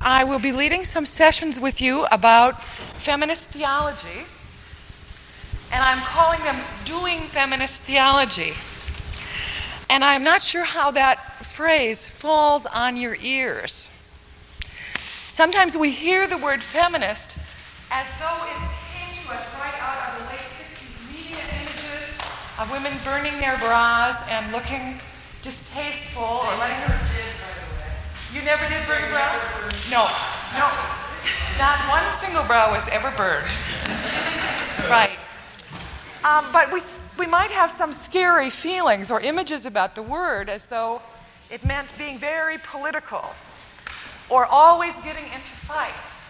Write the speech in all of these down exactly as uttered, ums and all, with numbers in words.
I will be leading some sessions with you about feminist theology, and I'm calling them Doing Feminist Theology. And I'm not sure how that phrase falls on your ears. Sometimes we hear the word feminist as though it came to us right out of the late sixties media images of women burning their bras and looking distasteful or letting her... You never did burn a brow? No, no. Not one single brow was ever burned. Right. Um, but we, we might have some scary feelings or images about the word as though it meant being very political or always getting into fights.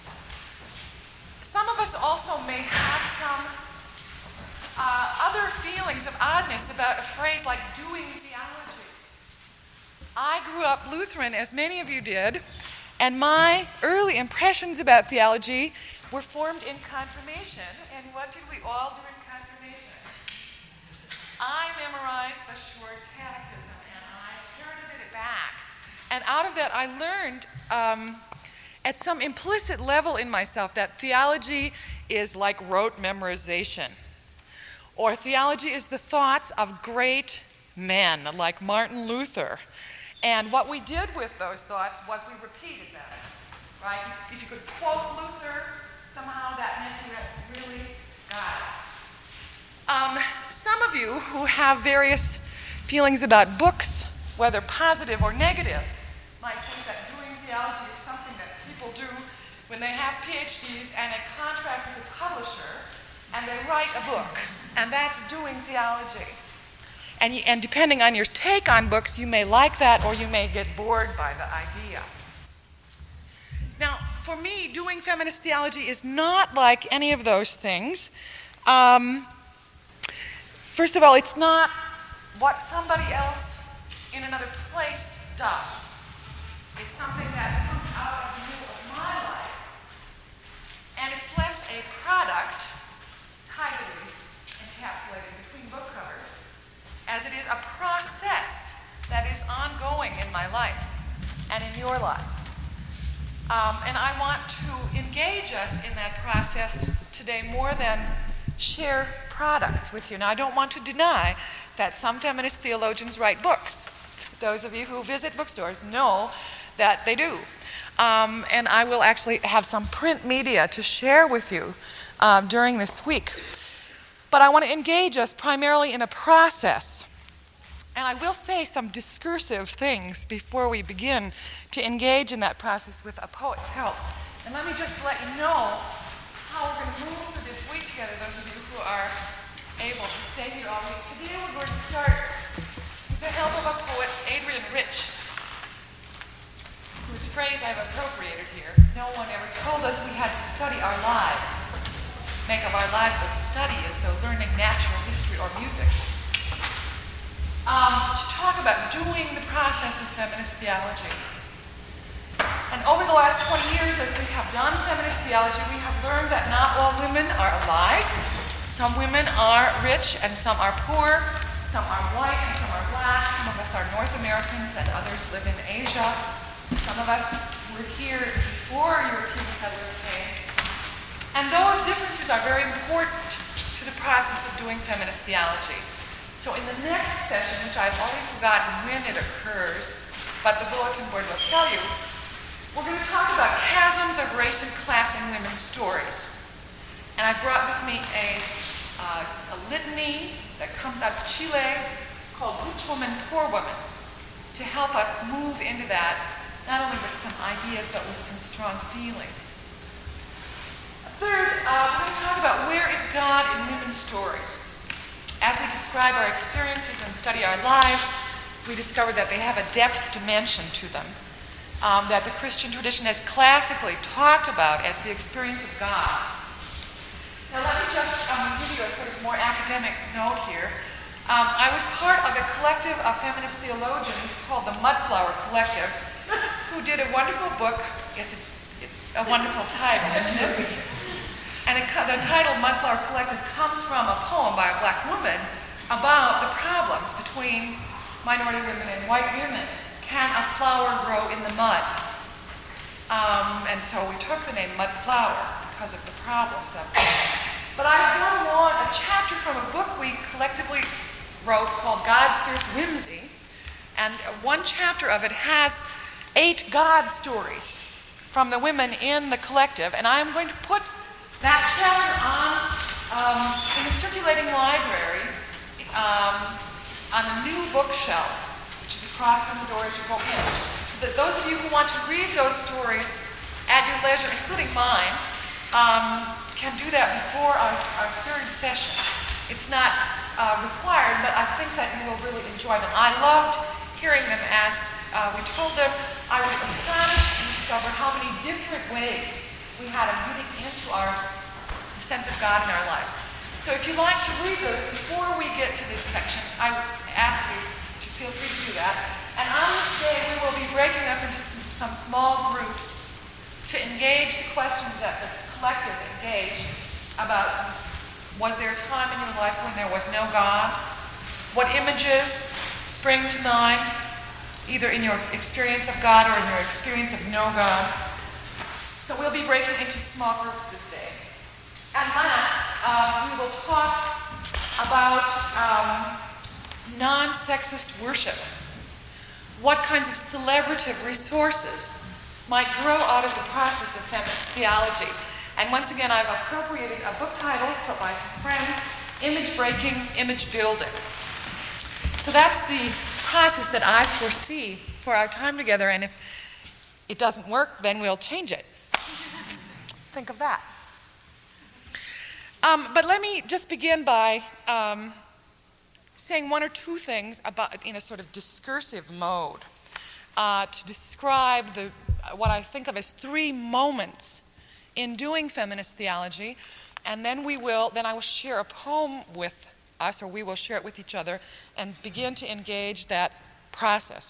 Some of us also may have some uh, other feelings of oddness about a phrase like doing theology. I grew up Lutheran, as many of you did, and my early impressions about theology were formed in confirmation. And what did we all do in confirmation? I memorized the short catechism, and I parroted it back. And out of that, I learned um, at some implicit level in myself that theology is like rote memorization, or theology is the thoughts of great men like Martin Luther. And what we did with those thoughts was we repeated them, right? If you could quote Luther, somehow that meant you had really got it. Um, some of you who have various feelings about books, whether positive or negative, might think that doing theology is something that people do when they have P H Ds and a contract with a publisher, and they write a book, and that's doing theology. And, you, and depending on your take on books, you may like that or you may get bored by the idea. Now, for me, doing feminist theology is not like any of those things. Um, first of all, it's not what somebody else in another place does. It's something that comes out of the middle of my life. And it's less a product, tidily encapsulated between book covers, as it is a process that is ongoing in my life and in your lives. Um, and I want to engage us in that process today more than share products with you. Now, I don't want to deny that some feminist theologians write books. Those of you who visit bookstores know that they do. Um, and I will actually have some print media to share with you uh, during this week. But I want to engage us primarily in a process. And I will say some discursive things before we begin to engage in that process with a poet's help. And let me just let you know how we're going to move through this week together, those of you who are able to stay here all week. Today we're going to start with the help of a poet, Adrienne Rich, whose phrase I've appropriated here. No one ever told us we had to study our lives. Make of our lives a study as though learning natural history or music. Um, to talk about doing the process of feminist theology. And over the last twenty years, as we have done feminist theology, we have learned that not all women are alike. Some women are rich and some are poor. Some are white and some are black. Some of us are North Americans and others live in Asia. Some of us were here before European settlers came. And those differences are very important to the process of doing feminist theology. So in the next session, which I've already forgotten when it occurs, but the bulletin board will tell you, we're going to talk about chasms of race and class in women's stories. And I brought with me a, uh, a litany that comes out of Chile called Rich Woman, Poor Woman, to help us move into that, not only with some ideas, but with some strong feelings. Third, uh, we're going to talk about where is God in women's stories. As we describe our experiences and study our lives, we discover that they have a depth dimension to them, um, that the Christian tradition has classically talked about as the experience of God. Now let me just um, give you a sort of more academic note here. Um, I was part of a collective of feminist theologians called the Mudflower Collective, who did a wonderful book. Yes, it's, it's a wonderful title, isn't it? And it, the title Mudflower Collective comes from a poem by a black woman about the problems between minority women and white women. Can a flower grow in the mud? Um, and so we took the name Mud Flower because of the problems of it. But I have one, a chapter from a book we collectively wrote called God's Fierce Whimsy. And one chapter of it has eight God stories from the women in the collective. And I am going to put that chapter on um, in the circulating library um, on a new bookshelf, which is across from the door as you go in. So that those of you who want to read those stories at your leisure, including mine, um, can do that before our, our third session. It's not uh, required, but I think that you will really enjoy them. I loved hearing them as uh, we told them. I was astonished to discover how many different ways we had of getting into our the sense of God in our lives. So if you'd like to read those before we get to this section, I would ask you to feel free to do that. And on this day, we will be breaking up into some, some small groups to engage the questions that the collective engaged about: was there a time in your life when there was no God? What images spring to mind, either in your experience of God or in your experience of no God? So we'll be breaking into small groups this day. And last, uh, we will talk about um, non-sexist worship. What kinds of celebrative resources might grow out of the process of feminist theology. And once again, I've appropriated a book title by some friends, Image Breaking, Image Building. So that's the process that I foresee for our time together, and if it doesn't work, then we'll change it. Think of that. Um, but let me just begin by um, saying one or two things about in a sort of discursive mode uh, to describe the what I think of as three moments in doing feminist theology, and then we will then I will share a poem with us, or we will share it with each other, and begin to engage that process.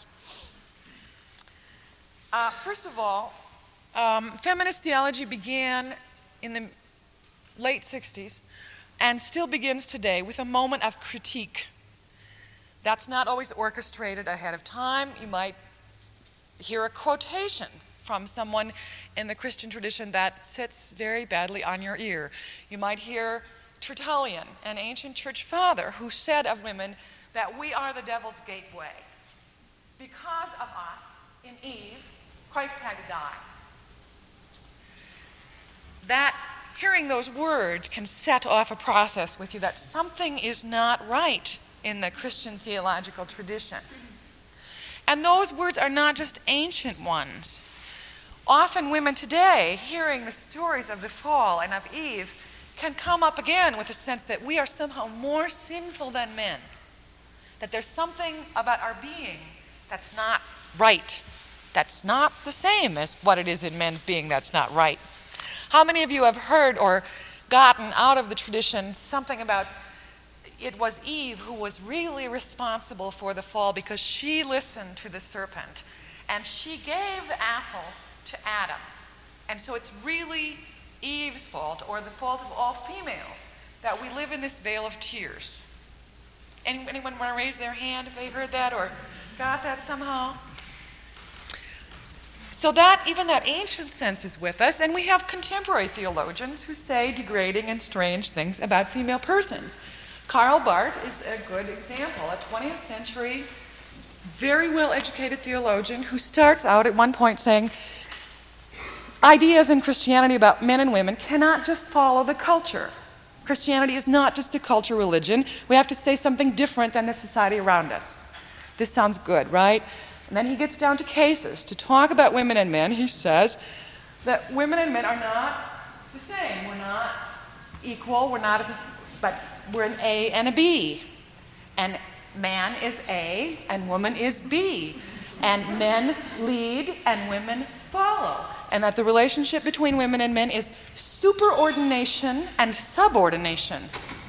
Uh, first of all, um, feminist theology began in the late sixties and still begins today with a moment of critique. That's not always orchestrated ahead of time. You might hear a quotation from someone in the Christian tradition that sits very badly on your ear. You might hear Tertullian, an ancient church father, who said of women that we are the devil's gateway. Because of us, in Eve, Christ had to die. That, hearing those words can set off a process with you that something is not right in the Christian theological tradition. And those words are not just ancient ones. Often women today, hearing the stories of the fall and of Eve, can come up again with a sense that we are somehow more sinful than men, that there's something about our being that's not right, that's not the same as what it is in men's being that's not right. How many of you have heard or gotten out of the tradition something about it was Eve who was really responsible for the fall because she listened to the serpent and she gave the apple to Adam. And so it's really Eve's fault, or the fault of all females, that we live in this vale of tears. Any, anyone want to raise their hand if they heard that or got that somehow? So that, even that ancient sense is with us, and we have contemporary theologians who say degrading and strange things about female persons. Karl Barth is a good example, a twentieth century, very well-educated theologian who starts out at one point saying, ideas in Christianity about men and women cannot just follow the culture. Christianity is not just a culture religion. We have to say something different than the society around us. This sounds good, right? And then he gets down to cases. To talk about women and men, he says that women and men are not the same. We're not equal. We're not at the, but we're an A and a B. And man is A and woman is B. And men lead and women follow. And that the relationship between women and men is superordination and subordination.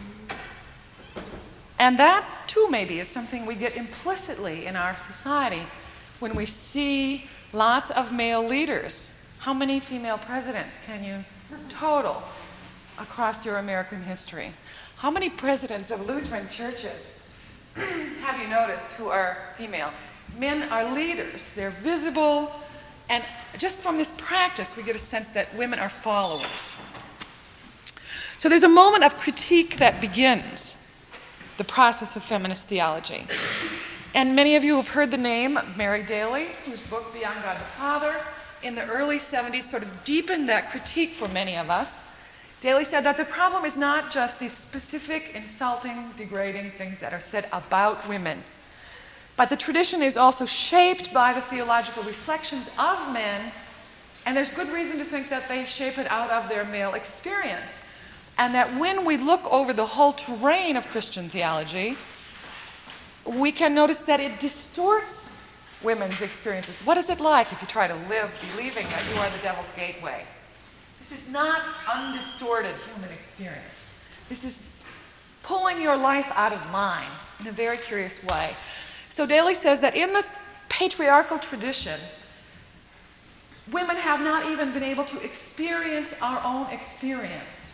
And that, too, maybe, is something we get implicitly in our society when we see lots of male leaders. How many female presidents can you total across your American history? How many presidents of Lutheran churches have you noticed who are female? Men are leaders. They're visible. And just from this practice, we get a sense that women are followers. So there's a moment of critique that begins the process of feminist theology. And many of you have heard the name of Mary Daly, whose book, Beyond God the Father, in the early seventies sort of deepened that critique for many of us. Daly said that the problem is not just these specific, insulting, degrading things that are said about women, but the tradition is also shaped by the theological reflections of men, and there's good reason to think that they shape it out of their male experience. And that when we look over the whole terrain of Christian theology, we can notice that it distorts women's experiences. What is it like if you try to live believing that you are the devil's gateway? This is not undistorted human experience. This is pulling your life out of line in a very curious way. So Daly says that in the patriarchal tradition, women have not even been able to experience our own experience.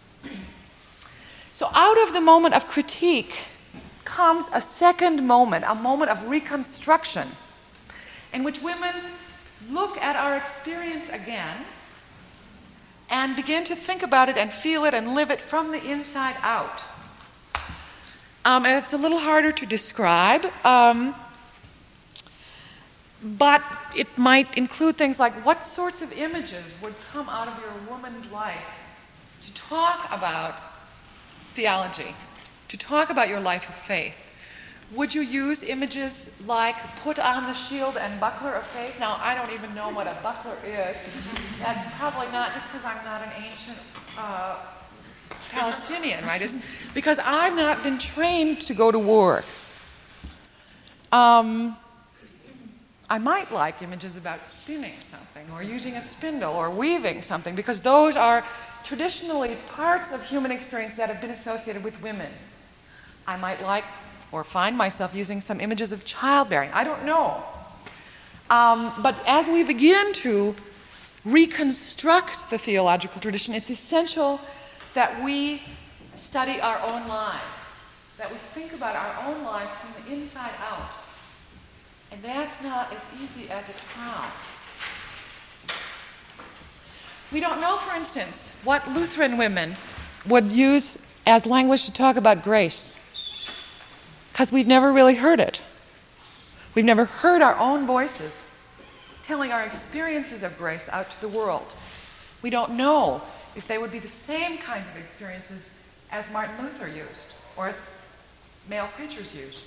So out of the moment of critique comes a second moment, a moment of reconstruction, in which women look at our experience again and begin to think about it and feel it and live it from the inside out. Um, and it's a little harder to describe, um, but it might include things like what sorts of images would come out of your woman's life to talk about theology, to talk about your life of faith. Would you use images like put on the shield and buckler of faith? Now, I don't even know what a buckler is. That's probably not just because I'm not an ancient uh, Palestinian, right? It's because I've not been trained to go to war. Um, I might like images about spinning something or using a spindle or weaving something, because those are traditionally parts of human experience that have been associated with women. I might like or find myself using some images of childbearing. I don't know. Um, but as we begin to reconstruct the theological tradition, it's essential that we study our own lives, that we think about our own lives from the inside out. And that's not as easy as it sounds. We don't know, for instance, what Lutheran women would use as language to talk about grace, because we've never really heard it. We've never heard our own voices telling our experiences of grace out to the world. We don't know if they would be the same kinds of experiences as Martin Luther used or as male preachers used.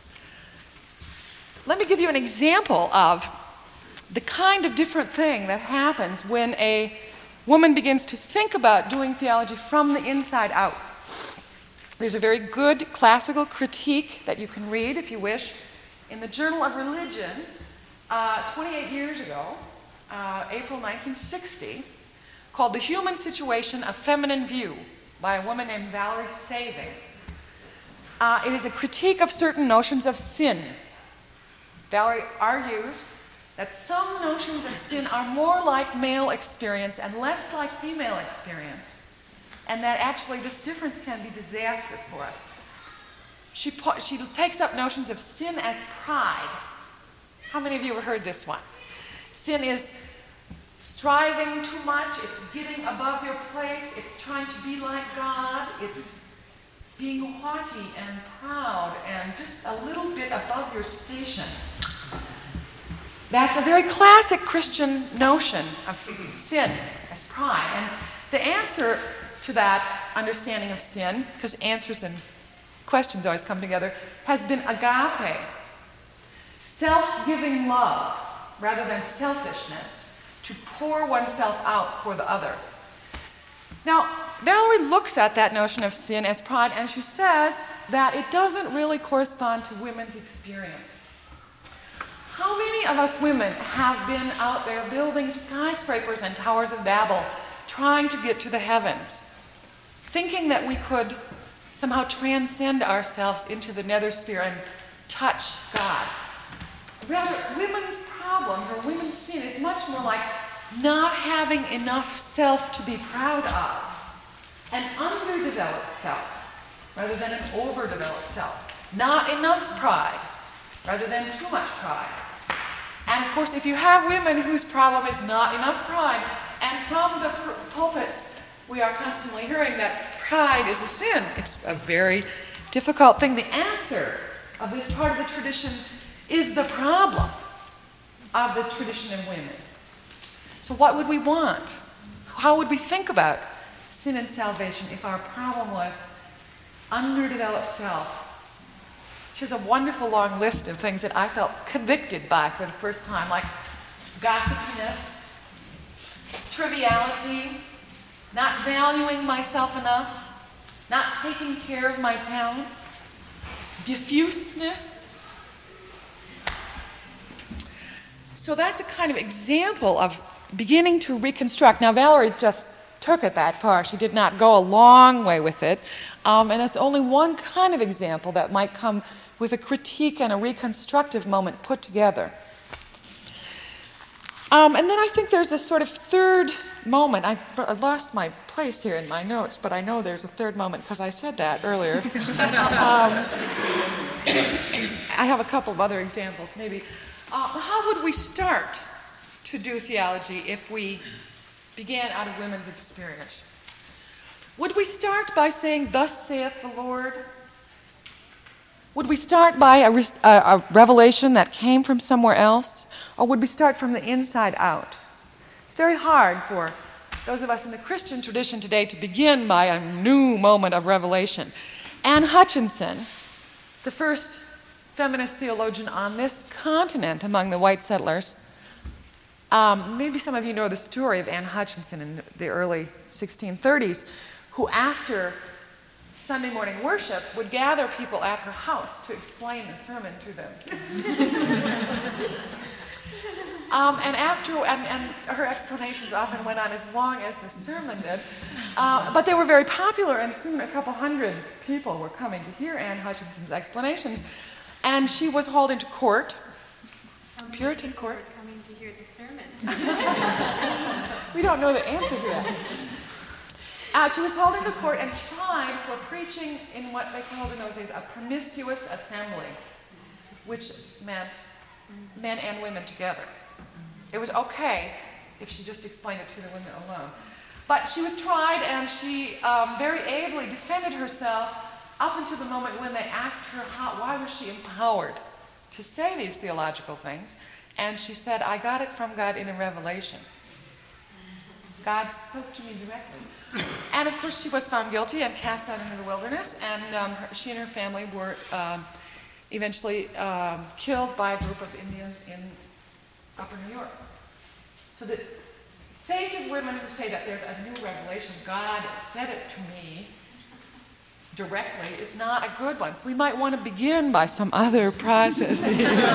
Let me give you an example of the kind of different thing that happens when a woman begins to think about doing theology from the inside out. There's a very good classical critique that you can read, if you wish, in the Journal of Religion, uh, twenty-eight years ago, uh, April nineteen sixty, called The Human Situation, A Feminine View, by a woman named Valerie Saving. Uh, it is a critique of certain notions of sin. Valerie argues that some notions of sin are more like male experience and less like female experience, and that actually this difference can be disastrous for us. She, po- she takes up notions of sin as pride. How many of you have heard this one? Sin is striving too much, it's getting above your place, it's trying to be like God, it's being haughty and proud and just a little bit above your station. That's a very classic Christian notion of sin as pride. And the answer to that understanding of sin, because answers and questions always come together, has been agape, self-giving love rather than selfishness, to pour oneself out for the other. Now, Valerie looks at that notion of sin as pride, and she says that it doesn't really correspond to women's experience. How many of us women have been out there building skyscrapers and towers of Babel, trying to get to the heavens, thinking that we could somehow transcend ourselves into the nether sphere and touch God? Rather, women's problems or women's sin is much more like not having enough self to be proud of, an underdeveloped self rather than an overdeveloped self, not enough pride rather than too much pride. And of course, if you have women whose problem is not enough pride, and from the pulpits we are constantly hearing that pride is a sin, it's a very difficult thing. The answer of this part of the tradition is the problem of the tradition of women. So what would we want? How would we think about sin and salvation if our problem was underdeveloped self? She has a wonderful long list of things that I felt convicted by for the first time, like gossipiness, triviality, not valuing myself enough, not taking care of my talents, diffuseness. So that's a kind of example of beginning to reconstruct. Now, Valerie just took it that far. She did not go a long way with it. Um, and that's only one kind of example that might come with a critique and a reconstructive moment put together. Um, and then I think there's a sort of third moment. I, I lost my place here in my notes, but I know there's a third moment because I said that earlier. um, I have a couple of other examples, maybe. Uh, how would we start to do theology if we began out of women's experience? Would we start by saying, "Thus saith the Lord"? Would we start by a, a, a revelation that came from somewhere else? Or would we start from the inside out? It's very hard for those of us in the Christian tradition today to begin by a new moment of revelation. Anne Hutchinson, the first feminist theologian on this continent among the white settlers, um, maybe some of you know the story of Anne Hutchinson in the early sixteen thirties, who after Sunday morning worship would gather people at her house to explain the sermon to them. um, and after, and, and her explanations often went on as long as the sermon did, uh, but they were very popular, and soon a couple hundred people were coming to hear Anne Hutchinson's explanations, and she was hauled into court, Puritan court. Coming to hear the sermons. We don't know the answer to that. Uh, she was hauled into court and tried for preaching in what they called in those days a promiscuous assembly, which meant men and women together. It was okay if she just explained it to the women alone. But she was tried, and she um, very ably defended herself up until the moment when they asked her how, why was she empowered to say these theological things. And she said, "I got it from God in a revelation. God spoke to me directly." And of course she was found guilty and cast out into the wilderness, and um, her, she and her family were um, eventually um, killed by a group of Indians in Upper New York. So the fate of women who say that there's a new revelation, God said it to me directly, is not a good one. So we might want to begin by some other processes.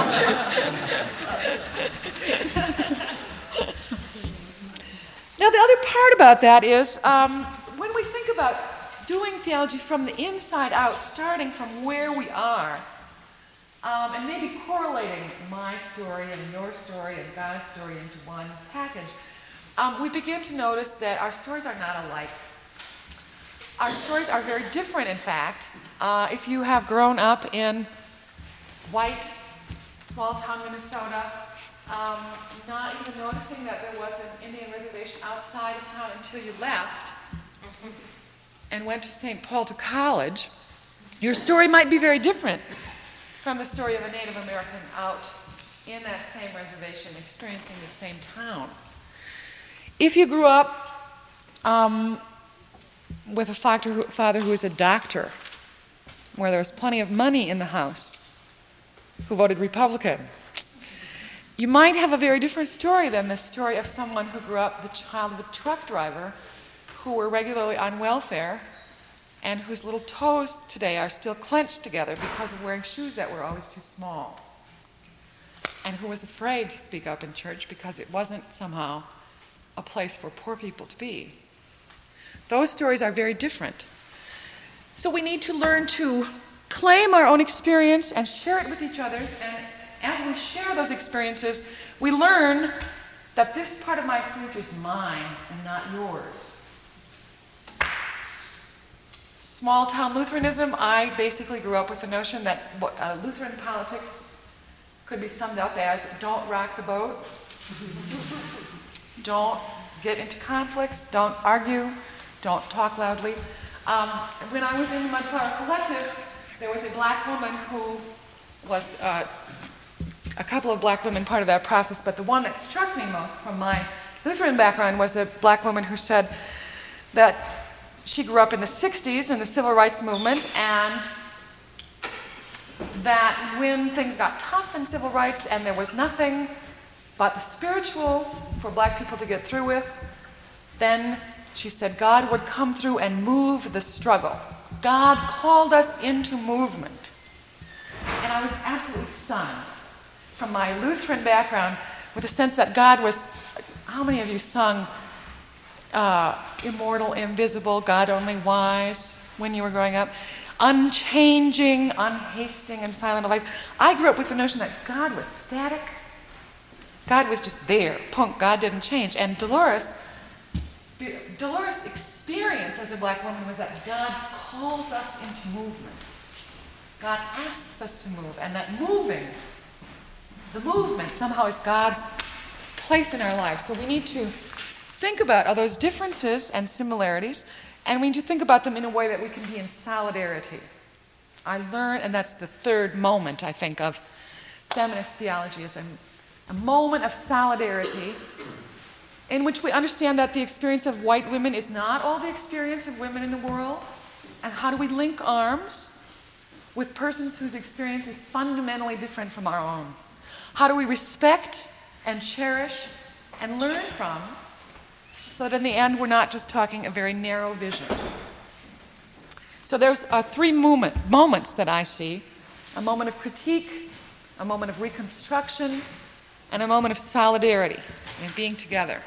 Now, the other part about that is um, when we think about doing theology from the inside out, starting from where we are, um, and maybe correlating my story and your story and God's story into one package, um, we begin to notice that our stories are not alike. Our stories are very different, in fact. Uh, if you have grown up in white, small-town Minnesota, Um, not even noticing that there was an Indian reservation outside of town until you left and went to Saint Paul to college, your story might be very different from the story of a Native American out in that same reservation experiencing the same town. If you grew up um, with a father who, father who was a doctor, where there was plenty of money in the house, who voted Republican, you might have a very different story than the story of someone who grew up the child of a truck driver who were regularly on welfare and whose little toes today are still clenched together because of wearing shoes that were always too small, and who was afraid to speak up in church because it wasn't somehow a place for poor people to be. Those stories are very different. So we need to learn to claim our own experience and share it with each other, and as we share those experiences, we learn that this part of my experience is mine and not yours. Small-town Lutheranism, I basically grew up with the notion that uh, Lutheran politics could be summed up as don't rock the boat, don't get into conflicts, don't argue, don't talk loudly. Um, when I was in the Mudflower Collective, there was a black woman who was uh, a couple of black women part of that process, but the one that struck me most from my Lutheran background was a black woman who said that she grew up in the sixties in the civil rights movement, and that when things got tough in civil rights and there was nothing but the spirituals for black people to get through with, then she said God would come through and move the struggle. God called us into movement. And I was absolutely stunned from my Lutheran background with the sense that God was, how many of you sung uh, Immortal, Invisible, God Only Wise when you were growing up? Unchanging, unhasting, and silent of life. I grew up with the notion that God was static. God was just there. Punk, God didn't change. And Dolores, Dolores' experience as a black woman was that God calls us into movement. God asks us to move, and that moving, the movement somehow is God's place in our lives. So we need to think about all those differences and similarities, and we need to think about them in a way that we can be in solidarity. I learned, and that's the third moment, I think, of feminist theology, is a, a moment of solidarity in which we understand that the experience of white women is not all the experience of women in the world, and how do we link arms with persons whose experience is fundamentally different from our own? How do we respect and cherish and learn from, so that in the end we're not just talking a very narrow vision? So there's uh, three moment, moments that I see: a moment of critique, a moment of reconstruction, and a moment of solidarity and being together.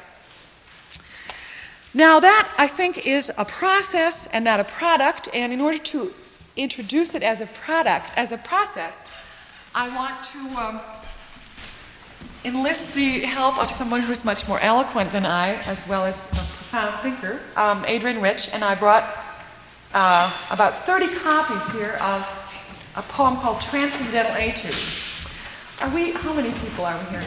Now that, I think, is a process and not a product, and in order to introduce it as a product, as a process, I want to um, enlist the help of someone who's much more eloquent than I, as well as a profound thinker, um, Adrienne Rich, and I brought uh, about thirty copies here of a poem called Transcendental Etude. Are we, how many people are we here?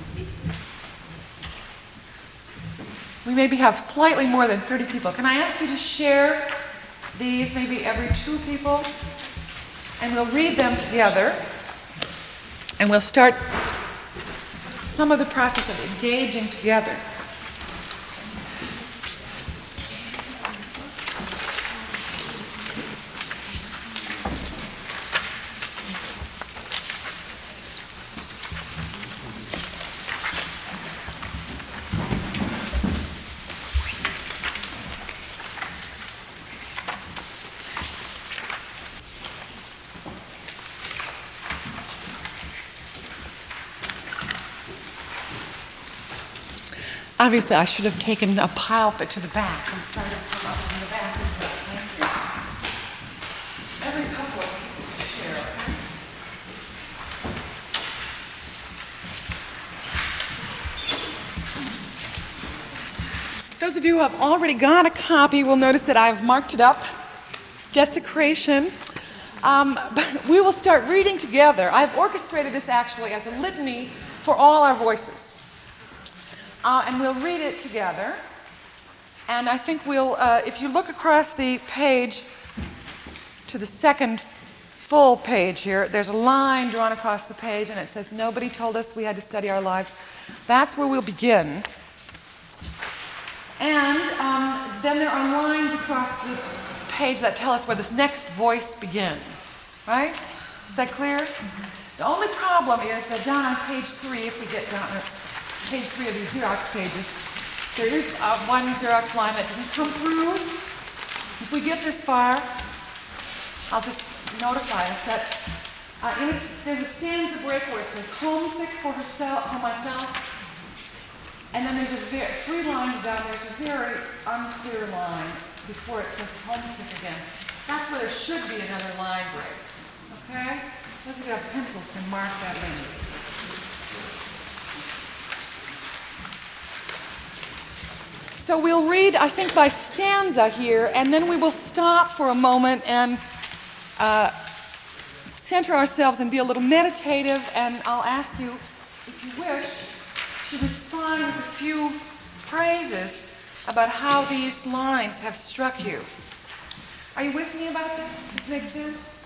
We maybe have slightly more than thirty people. Can I ask you to share these, maybe every two people? And we'll read them together. And we'll start some of the process of engaging together. Obviously, I should have taken a pile of it to the back. I started some up in the back as well. Thank you. Every couple of people to share. Those of you who have already got a copy will notice that I've marked it up, Desecration. Um, but we will start reading together. I've orchestrated this actually as a litany for all our voices. Uh, and we'll read it together. And I think we'll, uh, if you look across the page to the second full page here, there's a line drawn across the page and it says, "Nobody told us we had to study our lives." That's where we'll begin. And um, then there are lines across the page that tell us where this next voice begins. Right? Is that clear? Mm-hmm. The only problem is that down on page three, if we get down to page three of these Xerox pages, there is uh, one Xerox line that didn't come through. If we get this far, I'll just notify us that uh, in a, there's a stanza break where it says "homesick for herself, for myself," and then there's a ve- three lines down. There's a very unclear line before it says "homesick" again. That's where there should be another line break. Okay? Those of you who have pencils can mark that in. So we'll read, I think, by stanza here, and then we will stop for a moment and uh, center ourselves and be a little meditative, and I'll ask you, if you wish, to respond with a few phrases about how these lines have struck you. Are you with me about this? Does this make sense?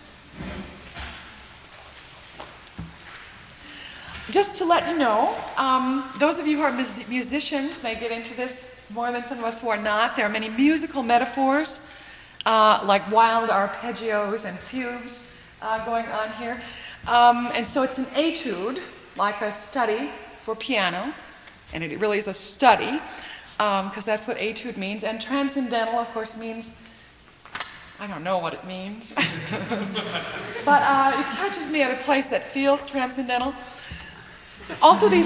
Just to let you know, um, those of you who are mus- musicians may get into this more than some of us who are not. There are many musical metaphors, uh, like wild arpeggios and fugues uh, going on here. Um, and so it's an etude, like a study for piano, and it really is a study, because um, that's what etude means. And transcendental, of course, means, I don't know what it means, but uh, it touches me at a place that feels transcendental. Also, these,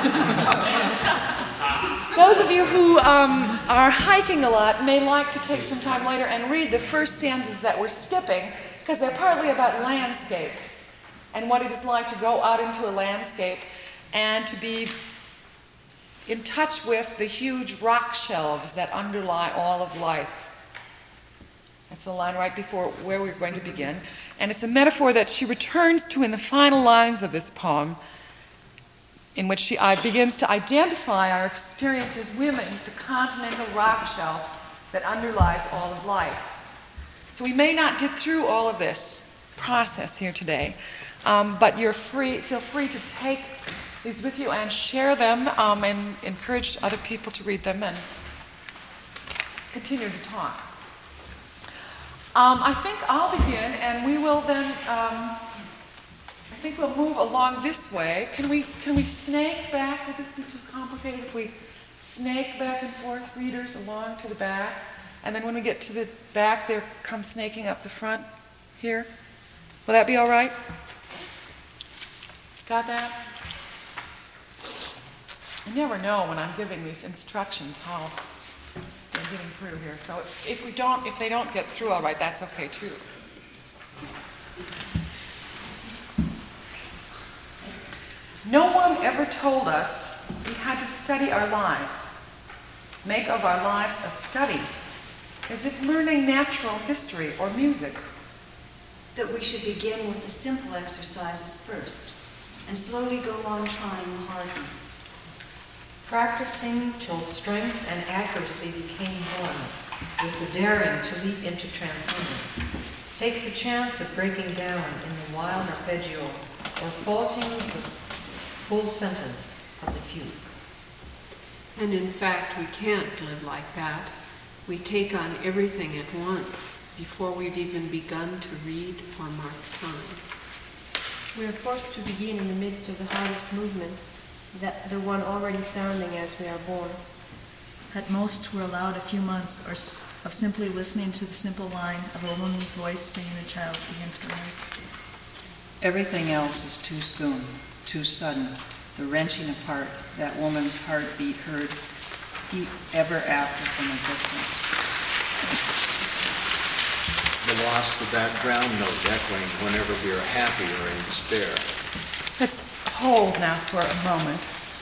those of you who um, are hiking a lot may like to take some time later and read the first stanzas that we're skipping, because they're partly about landscape and what it is like to go out into a landscape and to be in touch with the huge rock shelves that underlie all of life. That's the line right before where we're going to begin. And it's a metaphor that she returns to in the final lines of this poem, in which she uh, begins to identify our experience as women with the continental rock shelf that underlies all of life. So we may not get through all of this process here today, um, but you're free, feel free to take these with you and share them um, and encourage other people to read them and continue to talk. Um, I think I'll begin, and we will then, um, I think we'll move along this way. Can we, can we snake back? Would this be too complicated if we snake back and forth, readers, along to the back? And then when we get to the back, there come snaking up the front here. Will that be all right? Got that? I never know when I'm giving these instructions how they're getting through here. So if, if we don't, if they don't get through all right, that's okay too. No one ever told us we had to study our lives, make of our lives a study, as if learning natural history or music. That we should begin with the simple exercises first, and slowly go on trying the hard ones. Practicing till strength and accuracy became one, with the daring to leap into transcendence. Take the chance of breaking down in the wild arpeggio, or faulting the full sentence of the fugue. And in fact, we can't live like that. We take on everything at once before we've even begun to read or mark time. We are forced to begin in the midst of the hardest movement, that the one already sounding as we are born. At most, we're allowed a few months or s- of simply listening to the simple line of a woman's voice singing a child begins to write. Everything else is too soon, too sudden, the wrenching apart, that woman's heartbeat heard e- ever after from a distance. The loss of that ground note echoing whenever we are happy or in despair. Let's hold now for a moment.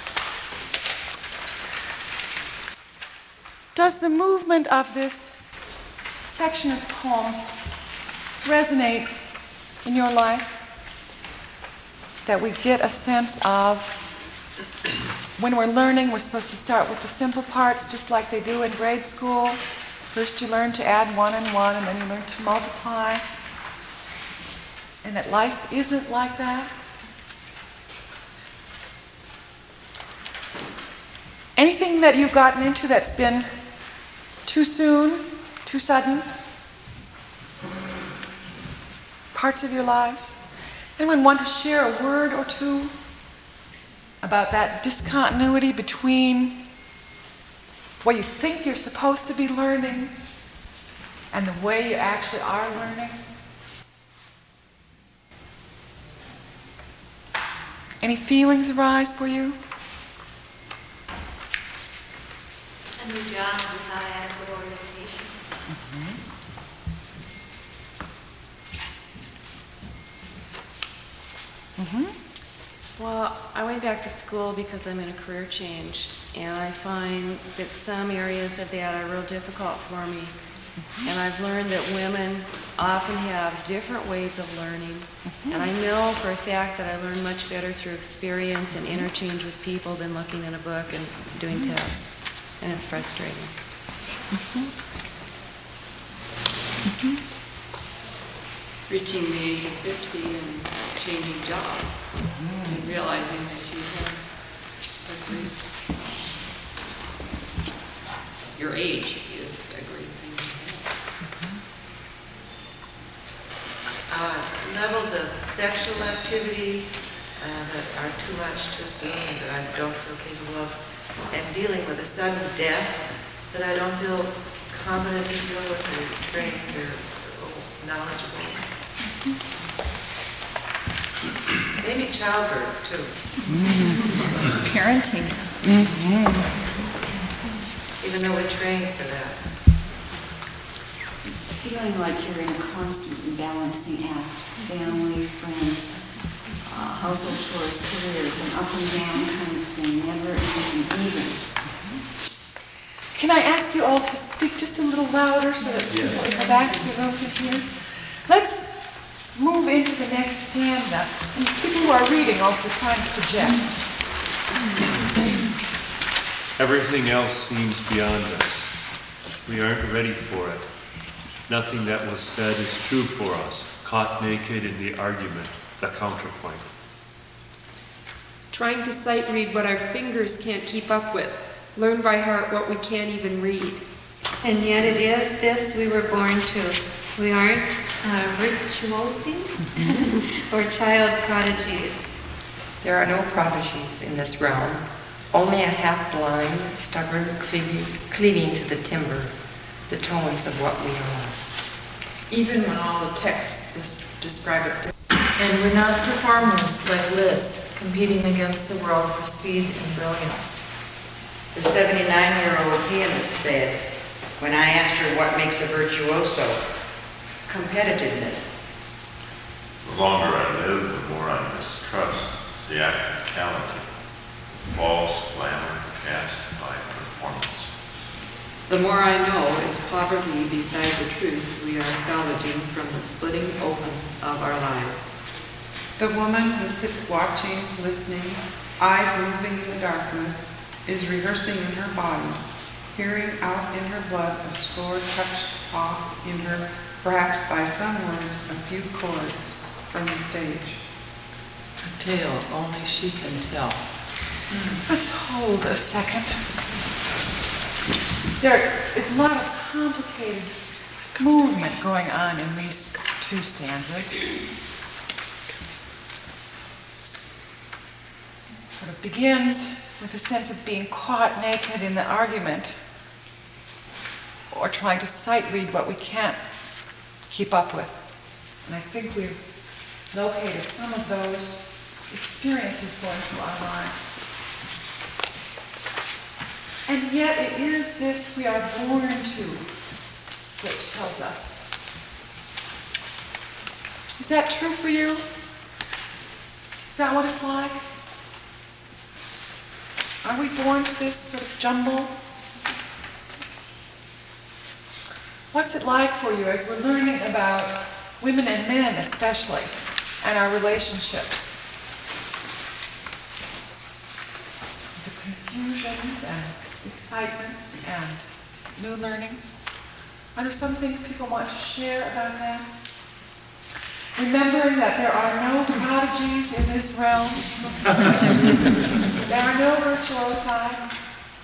Does the movement of this section of poem resonate in your life? That we get a sense of when we're learning, we're supposed to start with the simple parts just like they do in grade school. First you learn to add one and one, and then you learn to multiply. And that life isn't like that. Anything that you've gotten into that's been too soon, too sudden? Parts of your lives? Anyone want to share a word or two about that discontinuity between what you think you're supposed to be learning and the way you actually are learning? Any feelings arise for you? A new job without adequate orientation. Mm-hmm. Well, I went back to school because I'm in a career change, and I find that some areas of that are real difficult for me. And I've learned that women often have different ways of learning. And I know for a fact that I learn much better through experience and interchange with people than looking in a book and doing tests. And it's frustrating. Reaching the age of fifty and changing jobs and realizing that you have a great, your age is a great thing to have. Uh, levels of sexual activity uh, that are too much too soon that I don't feel capable of, and dealing with a sudden death that I don't feel competent to deal with or trained or or knowledgeable. Maybe childbirth too. Parenting. Even though we're trained for that. Feeling like you're in a constant balancing act, family, friends, uh, household chores, careers, an up and down kind of thing, never even even. Can I ask you all to speak just a little louder so that people in the back of the room can hear? Let's move into the next stanza. And people who are reading also try and project. Everything else seems beyond us. We aren't ready for it. Nothing that was said is true for us, caught naked in the argument, the counterpoint. Trying to sight read what our fingers can't keep up with, learn by heart what we can't even read. And yet it is this we were born to. We aren't uh, virtuosi or child prodigies. There are no prodigies in this realm, only a half-blind, stubborn cleaving, cleaving to the timber, the tones of what we are. Even when all the texts des- describe it. And we're not performers like Liszt, competing against the world for speed and brilliance. The seventy-nine-year-old pianist said, when I asked her what makes a virtuoso, competitiveness. The longer I live, the more I mistrust the practicality, false glamour cast by performance. The more I know is poverty beside the truth we are salvaging from the splitting open of our lives. The woman who sits watching, listening, eyes moving in the darkness, is rehearsing in her body, hearing out in her blood a score touched off in her, perhaps by some words, a few chords from the stage. A tale only she can tell. Let's hold a second. There is a lot of complicated movement going on in these two stanzas. Sort of begins with a sense of being caught naked in the argument, or trying to sight read what we can't keep up with. And I think we've located some of those experiences going through our lives. And yet it is this we are born to which tells us. Is that true for you? Is that what it's like? Are we born to this sort of jumble? What's it like for you as we're learning about women and men especially, and our relationships? The confusions and excitements and new learnings. Are there some things people want to share about that? Remembering that there are no prodigies in this realm. There are no virtuosi.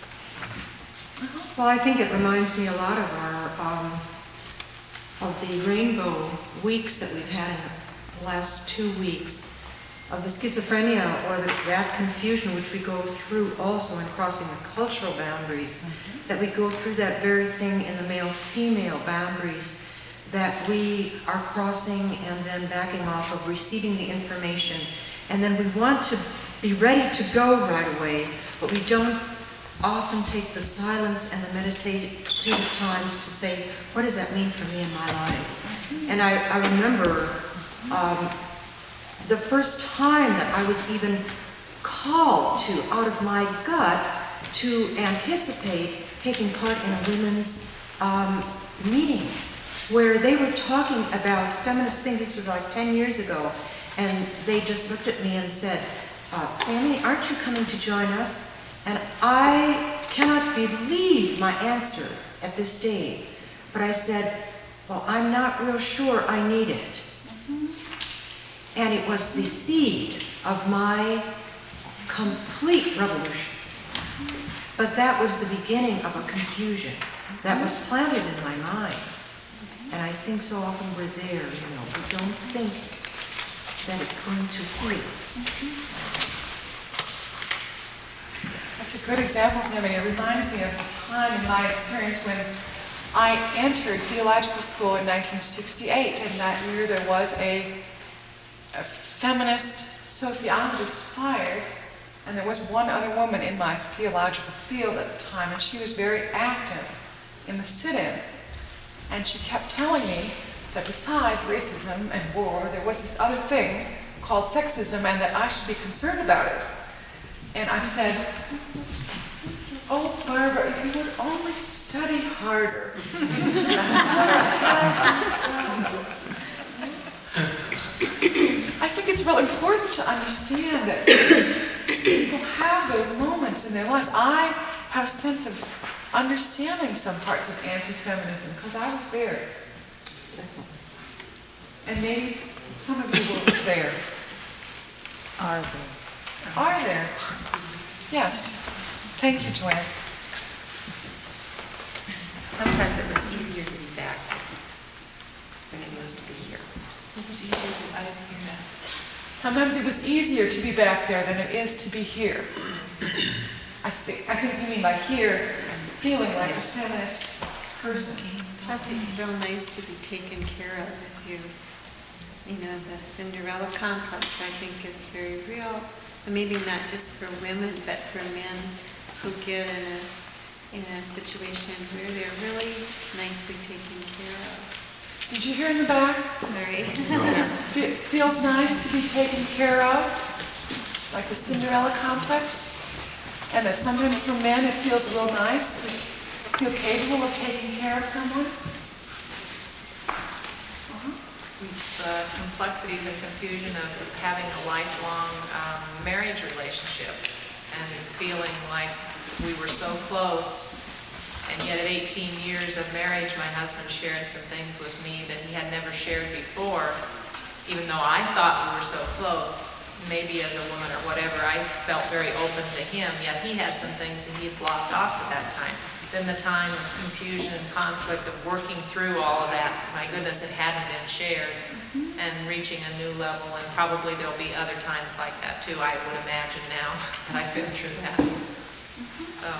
Well, I think it reminds me a lot of our, um, of the rainbow weeks that we've had in the last two weeks, of the schizophrenia or the, that confusion which we go through also in crossing the cultural boundaries, mm-hmm. that we go through that very thing in the male-female boundaries, that we are crossing and then backing off of receiving the information. And then we want to be ready to go right away, but we don't often take the silence and the meditative times to say, what does that mean for me in my life? And I, I remember um, the first time that I was even called to, out of my gut, to anticipate taking part in a women's um, meeting where they were talking about feminist things. This was like ten years ago. And they just looked at me and said, uh, Sammy, aren't you coming to join us? And I cannot believe my answer at this date. But I said, well, I'm not real sure I need it. Mm-hmm. And it was the seed of my complete revolution. But that was the beginning of a confusion that was planted in my mind. And I think so often we're there, you know, we don't think that it's going to heal us. That's a good example, Sammy. It reminds me of a time in my experience when I entered theological school in nineteen sixty-eight, and that year there was a, a feminist sociologist fired, and there was one other woman in my theological field at the time, and she was very active in the sit-in. And she kept telling me that besides racism and war, there was this other thing called sexism, and that I should be concerned about it. And I said, oh, Barbara, if you would only study harder. I think it's real important to understand that people have those moments in their lives. I have a sense of understanding some parts of anti-feminism because I was there. And maybe some of you were there. Are there? Are there? Yes. Thank you, Joanne. Sometimes it was easier to be back than it was to be here. It was easier to, I didn't hear that. Sometimes it was easier to be back there than it is to be here. I think, I think you mean by here, feeling like a feminist person. Plus, it's real nice to be taken care of if you, you know, the Cinderella complex, I think, is very real. And maybe not just for women, but for men who get in a in a situation where they're really nicely taken care of. Did you hear in the back? Sorry. It feels nice to be taken care of, like the Cinderella complex, and that sometimes for men it feels real nice to feel capable of taking care of someone. The complexities and confusion of having a lifelong um, marriage relationship and feeling like we were so close, and yet at eighteen years of marriage, my husband shared some things with me that he had never shared before, even though I thought we were so close. Maybe as a woman or whatever, I felt very open to him, yet he had some things that he had blocked off at that time. Then the time of confusion and conflict of working through all of that, my goodness, it hadn't been shared, mm-hmm. and reaching a new level, and probably there'll be other times like that too, I would imagine now that I've been through that. Mm-hmm. So.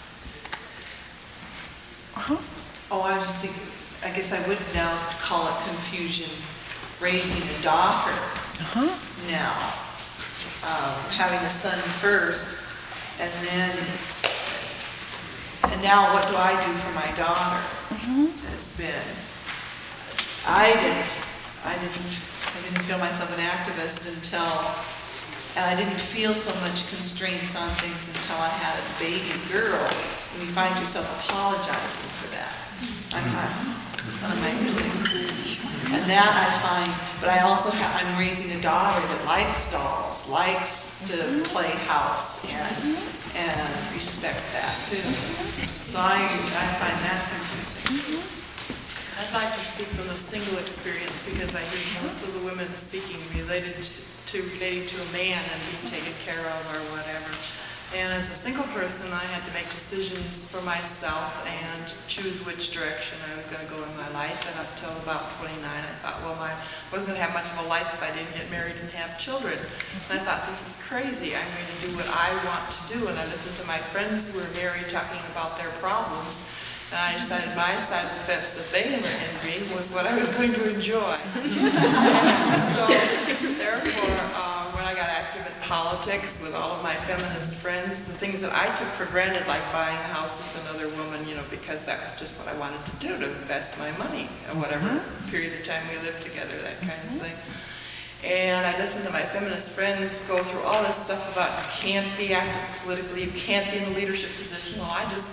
Uh-huh. Oh, I was just thinking, I guess I would now call it confusion, raising a daughter uh-huh. now, um, having a son first, and then And now what do I do for my daughter? Mm-hmm. It's been, I didn't, I didn't, I didn't feel myself an activist until, and I didn't feel so much constraints on things until I had a baby girl. And you find yourself apologizing for that. I'm not, what am I doing? And that I find, but I also have, I'm raising a daughter that likes dolls, likes to play house, and and respect that too. So I, I find that confusing. I'd like to speak from a single experience because I hear most of the women speaking related to, to relating to a man and being taken care of or whatever. And as a single person, I had to make decisions for myself and choose which direction I was going to go in my life. And up till about twenty-nine, I thought, well, my, I wasn't going to have much of a life if I didn't get married and have children. And I thought, this is crazy. I'm going to do what I want to do. And I listened to my friends who were married talking about their problems. And I decided my side of the fence that they were envying was what I was going to enjoy. So, therefore, uh, when I got active in politics with all of my feminist friends, the things that I took for granted, like buying a house with another woman, you know, because that was just what I wanted to do, to invest my money, or whatever mm-hmm. period of time we lived together, that kind mm-hmm. of thing. And I listened to my feminist friends go through all this stuff about you can't be active politically, you can't be in a leadership position. Well, I just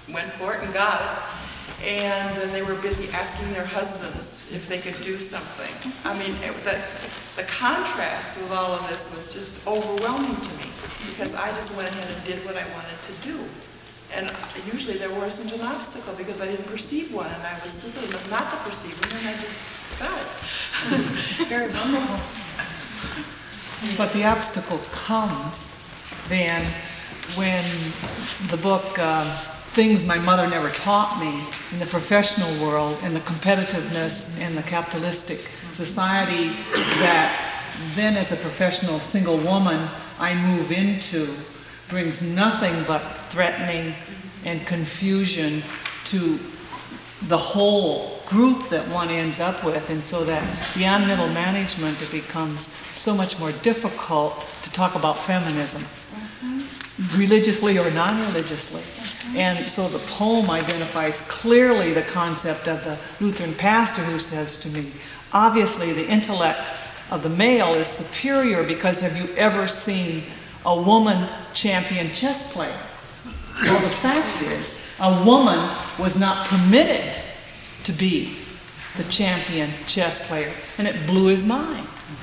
went for it and got it. And then they were busy asking their husbands if they could do something. I mean, it, the, the contrast with all of this was just overwhelming to me, because I just went ahead and did what I wanted to do. And usually there wasn't an obstacle because I didn't perceive one, and I was stupid enough not to perceive one, and I just got it. Very So- wonderful. But the obstacle comes then when the book, um, Things My Mother Never Taught Me, in the professional world, and the competitiveness in the capitalistic society that then as a professional single woman I move into, brings nothing but threatening and confusion to the whole group that one ends up with. And so that beyond middle management, it becomes so much more difficult to talk about feminism, religiously or non-religiously. And so the poem identifies clearly the concept of the Lutheran pastor who says to me, obviously the intellect of the male is superior, because have you ever seen a woman champion chess player? Well, the fact is, a woman was not permitted to be the champion chess player, and it blew his mind.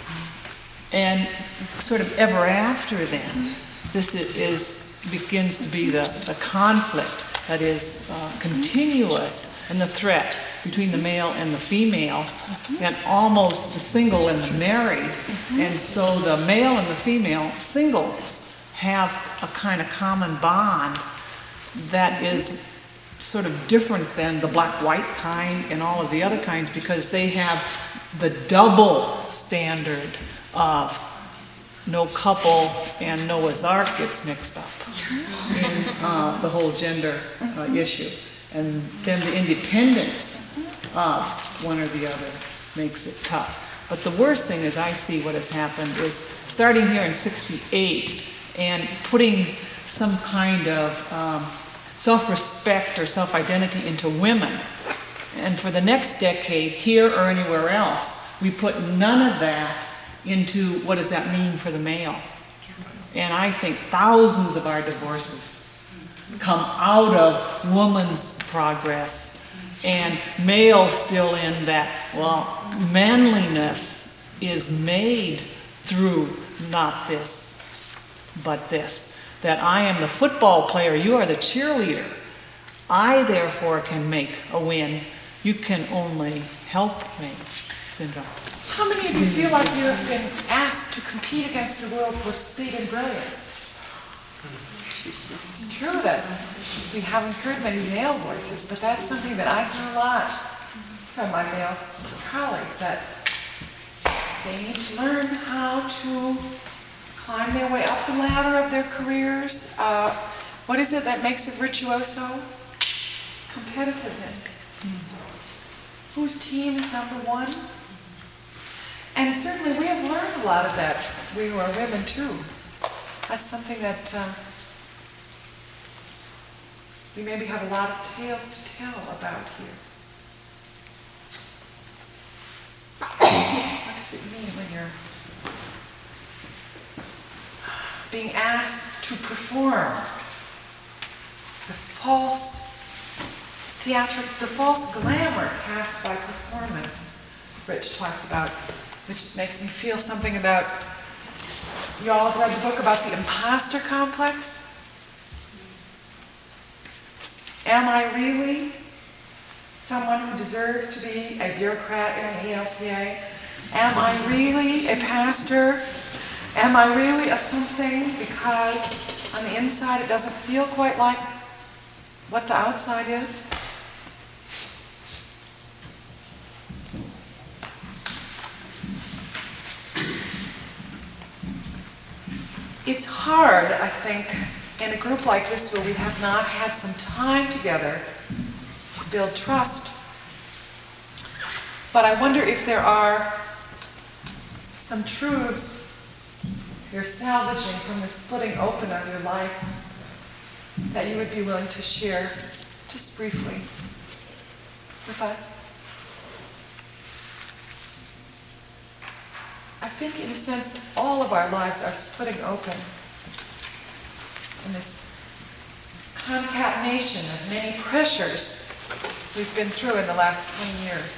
And sort of ever after then, this is begins to be the, the conflict that is uh, continuous, and the threat between the male and the female, and almost the single and the married. And so the male and the female singles have a kind of common bond that is sort of different than the black-white kind and all of the other kinds, because they have the double standard of no couple and Noah's Ark gets mixed up in uh, the whole gender uh, issue. And then the independence of one or the other makes it tough. But the worst thing is, I see what has happened is starting here in sixty-eight and putting some kind of um, self-respect or self-identity into women. And for the next decade, here or anywhere else, we put none of that into what does that mean for the male. And I think thousands of our divorces come out of woman's progress, and male still in that, well, manliness is made through not this, but this. That I am the football player, you are the cheerleader. I therefore can make a win. You can only help me, syndrome. How many of you feel like you have been asked to compete against the world for speed and brilliance? It's true that we haven't heard many male voices, but that's something that I hear a lot from my male colleagues, that they need to learn how to climb their way up the ladder of their careers. Uh, what is it that makes it virtuoso? Competitiveness. Whose team is number one? And certainly we have learned a lot of that, we who are women too. That's something that uh, we maybe have a lot of tales to tell about here. What does it mean when you're being asked to perform? The false theatric, the false glamour cast by performance, Rich talks about, which makes me feel something about, you all have read the book about the imposter complex? Am I really someone who deserves to be a bureaucrat in an E L C A? Am I really a pastor? Am I really a something because on the inside it doesn't feel quite like what the outside is? It's hard, I think, in a group like this where we have not had some time together to build trust. But I wonder if there are some truths you're salvaging from the splitting open of your life that you would be willing to share just briefly with us. I think, in a sense, all of our lives are splitting open in this concatenation of many pressures we've been through in the last twenty years.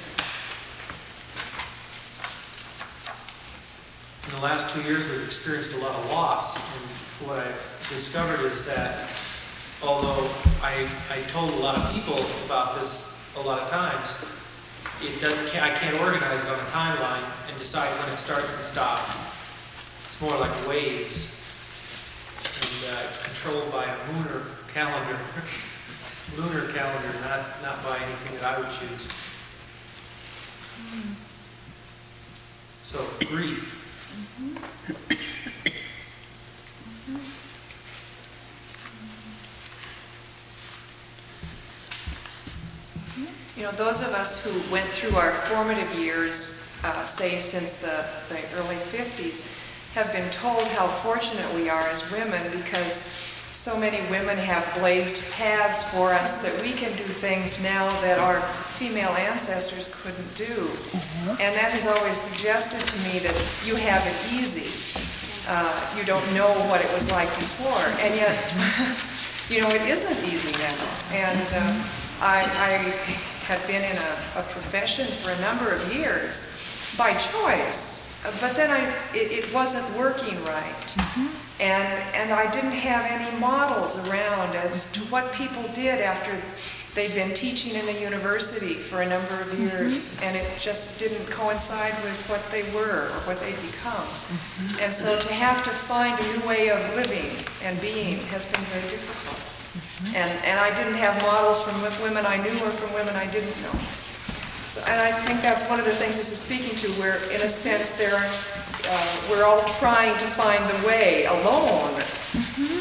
In the last two years, we've experienced a lot of loss, and what I've discovered is that although I, I told a lot of people about this a lot of times, it doesn't, I can't organize it on a timeline and decide when it starts and stops. It's more like waves, and uh, it's controlled by a lunar calendar, lunar calendar, not, not by anything that I would choose. So, grief. You know, those of us who went through our formative years, uh, say since the, the early fifties, have been told how fortunate we are as women because so many women have blazed paths for us that we can do things now that our female ancestors couldn't do. Mm-hmm. And that has always suggested to me that you have it easy. Uh, you don't know what it was like before. And yet, you know, it isn't easy now. And um, I, I had been in a, a profession for a number of years by choice. But then I, it, it wasn't working right. Mm-hmm. And, and I didn't have any models around as to what people did after they'd been teaching in a university for a number of years, mm-hmm. and it just didn't coincide with what they were or what they'd become. Mm-hmm. And so to have to find a new way of living and being has been very difficult. Mm-hmm. And, and I didn't have models from women I knew or from women I didn't know. So, and I think that's one of the things this is speaking to, where in a sense there are, uh, we're all trying to find the way alone. Mm-hmm.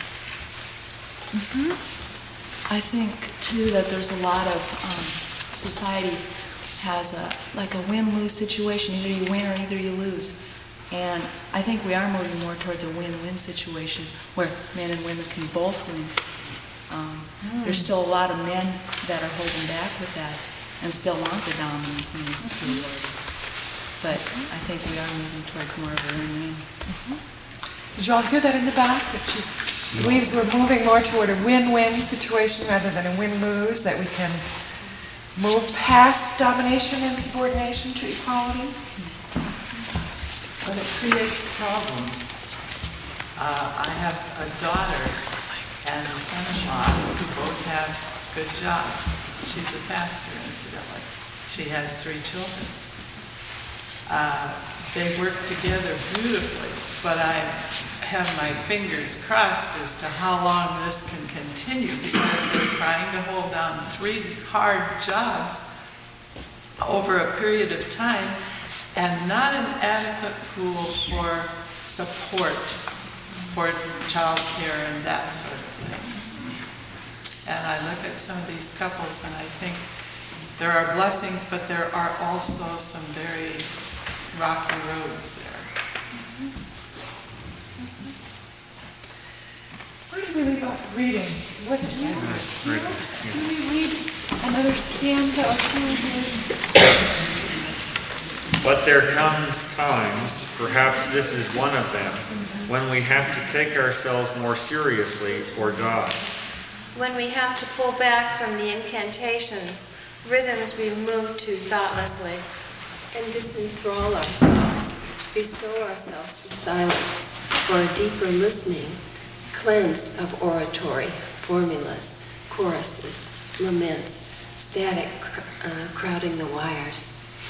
Mm-hmm. I think too that there's a lot of um, society has a like a win-lose situation. Either you win or either you lose. And I think we are moving more towards a win-win situation where men and women can both win. Um, mm. There's still a lot of men that are holding back with that and still want the dominance and the superiority. But I think we are moving towards more of a win-win. Mm-hmm. Did you all hear that in the back? That she believes we're moving more toward a win-win situation rather than a win-lose, that we can move past domination and subordination to equality? But it creates problems. Uh, I have a daughter and a son-in-law who both have good jobs. She's a pastor, incidentally. She has three children. Uh, they work together beautifully, but I have my fingers crossed as to how long this can continue because they're trying to hold down three hard jobs over a period of time and not an adequate pool for support for child care and that sort of thing. And I look at some of these couples and I think there are blessings, but there are also some very rocky roads there. Where did we leave off reading? Was it you? Right. No? Can we read another stanza or two? But there comes times, perhaps this is one of them, when we have to take ourselves more seriously for God. When we have to pull back from the incantations, rhythms we move to thoughtlessly, and disenthrall ourselves, bestow ourselves to silence for a deeper listening, cleansed of oratory, formulas, choruses, laments, static uh, crowding the wires.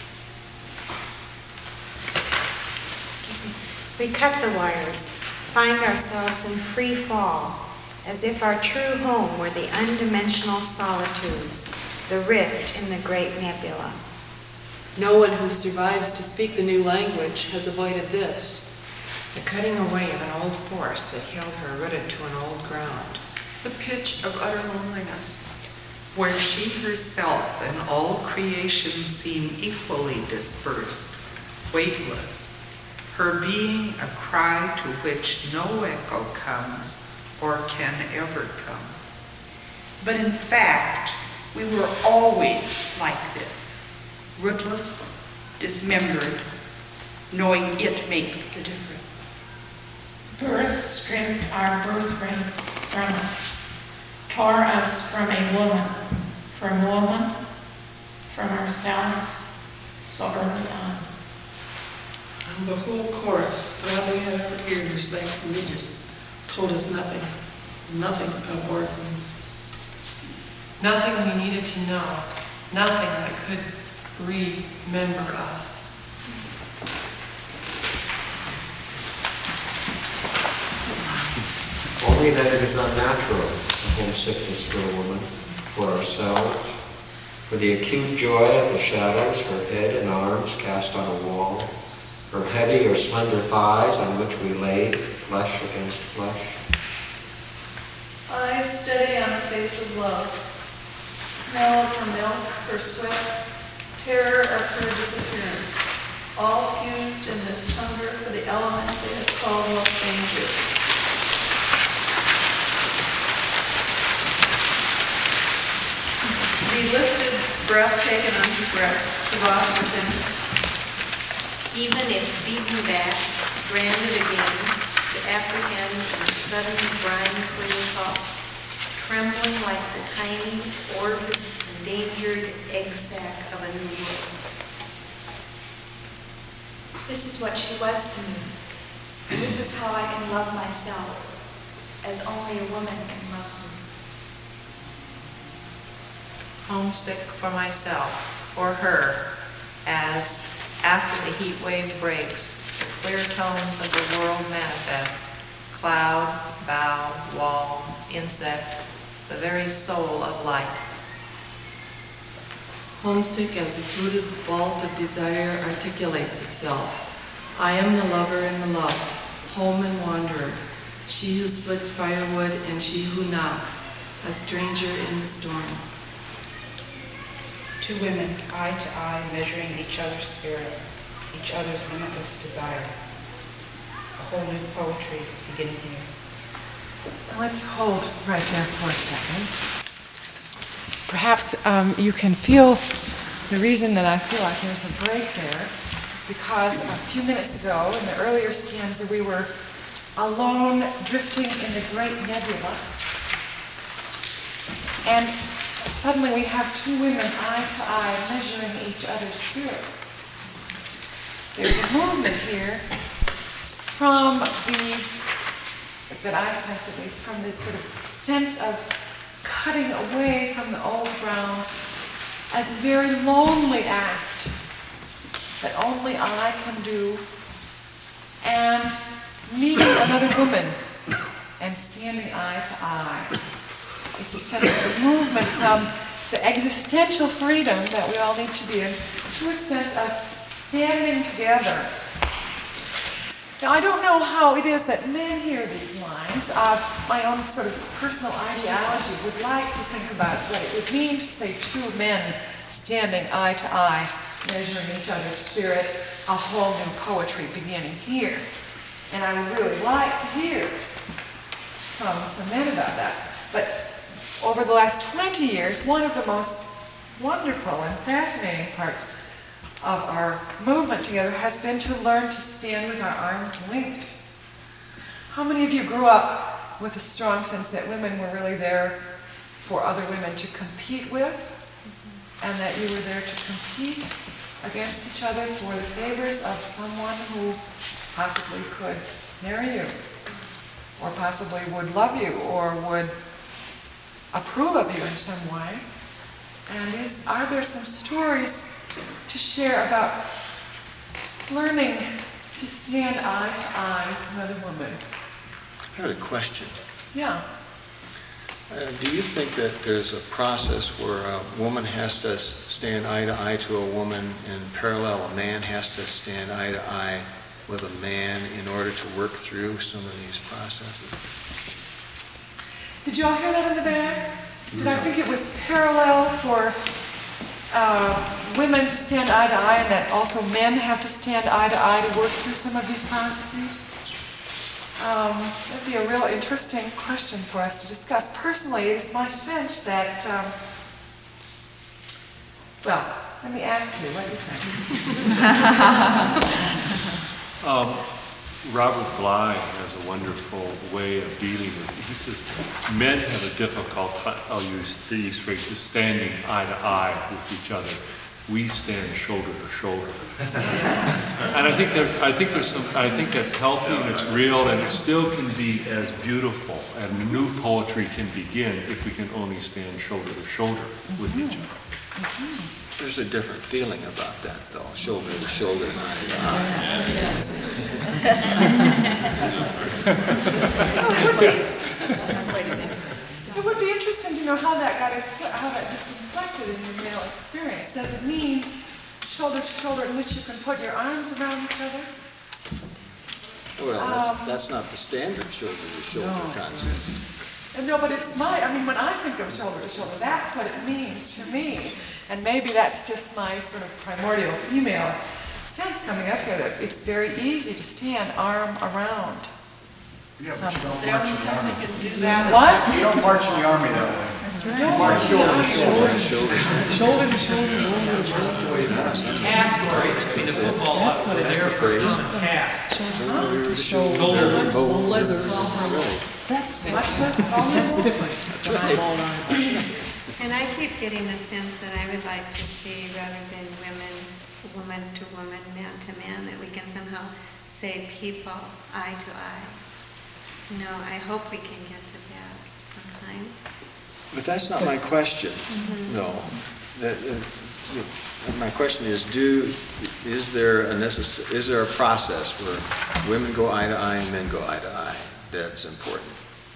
We cut the wires, find ourselves in free fall, as if our true home were the undimensional solitudes, the rift in the great nebula. No one who survives to speak the new language has avoided this. The cutting away of an old forest that held her rooted to an old ground. The pitch of utter loneliness, where she herself and all creation seem equally dispersed, weightless, her being a cry to which no echo comes or can ever come. But in fact, we were always like this, rootless, dismembered, knowing it makes the difference. Birth stripped our birthright from us, tore us from a woman, from woman, from ourselves so early on. And the whole course, throughout the entire years, they they just told us nothing, nothing about orphans. Nothing we needed to know, nothing that could remember us. Only that it is unnatural, the homesickness for a woman, for ourselves, for the acute joy of the shadows, her head and arms cast on a wall, her heavy or slender thighs on which we laid, flesh against flesh. Eyes steady on the face of love, smell of her milk, her sweat, terror of her disappearance, all fused in this hunger for the element they had called most dangerous. Be lifted, breath taken unto breast, to wash within. Even if beaten back, stranded again, to apprehend the sudden brine-clean thought, trembling like the tiny, ordered, endangered egg sac of a new world. This is what she was to me. And this is how I can love myself, as only a woman can love me. Homesick for myself, for her, as after the heat wave breaks, the clear tones of the world manifest, cloud, bough, wall, insect, the very soul of light. Homesick as the fluted vault of desire articulates itself. I am the lover and the loved, home and wanderer, she who splits firewood and she who knocks, a stranger in the storm. Two women, eye to eye, measuring each other's spirit, each other's limitless desire. A whole new poetry beginning here. Let's hold right there for a second. Perhaps um, you can feel the reason that I feel like there's a break there, because a few minutes ago, in the earlier stanza, we were alone drifting in the great nebula, and suddenly we have two women eye to eye measuring each other's spirit. There's a movement here from the, that I sense at least, from the sort of sense of cutting away from the old ground as a very lonely act that only I can do, and meeting another woman and standing eye to eye. It's a sense of movement from the existential freedom that we all need to be in to a sense of standing together. Now, I don't know how it is that men hear these lines. Uh, my own sort of personal ideology would like to think about what it would mean to say two men standing eye to eye, measuring each other's spirit, a whole new poetry beginning here. And I would really like to hear from some men about that. But over the last twenty years, one of the most wonderful and fascinating parts of our movement together has been to learn to stand with our arms linked. How many of you grew up with a strong sense that women were really there for other women to compete with, and that you were there to compete against each other for the favors of someone who possibly could marry you, or possibly would love you, or would approve of you in some way? And is, are there some stories to share about learning to stand eye to eye with another woman? I had a question. Yeah. Uh, do you think that there's a process where a woman has to stand eye to eye to a woman, and parallel a man has to stand eye to eye with a man in order to work through some of these processes? Did you all hear that in the back? Did I think it was parallel for uh, women to stand eye to eye, and that also men have to stand eye to eye to work through some of these processes? Um, that'd be a real interesting question for us to discuss. Personally, it is my sense that, um, well, let me ask you, what do you think? Um, Robert Bly has a wonderful way of dealing with it. He says, men have a difficult time, I'll use these phrases, standing eye to eye with each other. We stand shoulder to shoulder. And I think there's, I think there's some, I think that's healthy and it's real and it still can be as beautiful and new poetry can begin if we can only stand shoulder to shoulder with each other. There's a different feeling about that, though, shoulder to shoulder and eye to eye. Yes. It would be interesting to know how that got, how that gets reflected in your male experience. Does it mean shoulder to shoulder in which you can put your arms around each other? Well, Um, that's, that's not the standard shoulder to shoulder No. concept. And no, but it's my, I mean, when I think of shoulder to shoulder, that's what it means to me. And maybe that's just my sort of primordial female sense coming up here, that it's very easy to stand arm around. Yeah, but Some- you don't the march only in the time army. they can do that is- What? You don't march in the army that way. That's You right. march shoulder to shoulder. Shoulder to Shoulder to shoulder. That's the way it is. Cast between the football That's up what with it their is. first cast. Shoulder to Shoulder. shoulder. Much Both. less Right. That's much less That's different. That's right. And I keep getting the sense that I would like to see, rather than women, woman to woman, man to man, that we can somehow say people eye to eye. You know, I hope we can get to that sometime. But that's not my question, Mhm. though. The- the- the- My question is, do, is there a necess, is there a process where women go eye to eye and men go eye to eye that's important?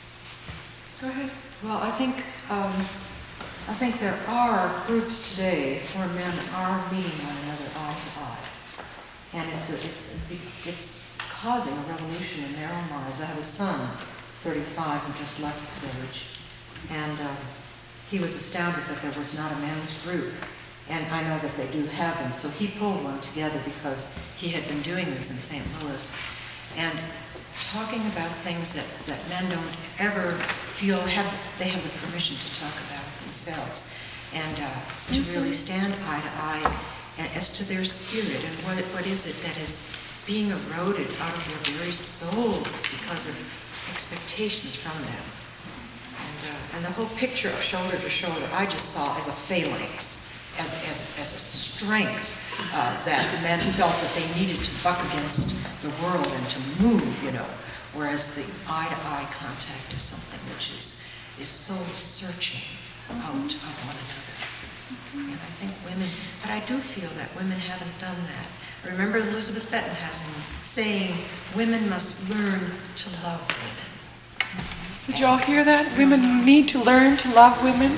Go ahead. Well, I think, um, I think there are groups today where men are meeting one another eye to eye. And it's, a, it's, a big- it's causing a revolution in their own lives. I have a son, thirty-five, who just left the village. And um, he was astounded that there was not a men's group. And I know that they do have them. So he pulled one together because he had been doing this in Saint Louis. And talking about things that, that men don't ever feel have, they have the permission to talk about themselves. And uh, to really stand eye to eye a- as to their spirit and what, what is it that is being eroded out of their very souls because of expectations from them. And, uh, and the whole picture of shoulder to shoulder, I just saw as a phalanx, as, as, as a strength uh, that men felt that they needed to buck against the world and to move, you know, whereas the eye-to-eye contact is something which is, is so searching out of one another. And I think women, but I do feel that women haven't done that. I remember Elizabeth Bettenhausen saying, women must learn to love women. Did you all hear that? Women need to learn to love women.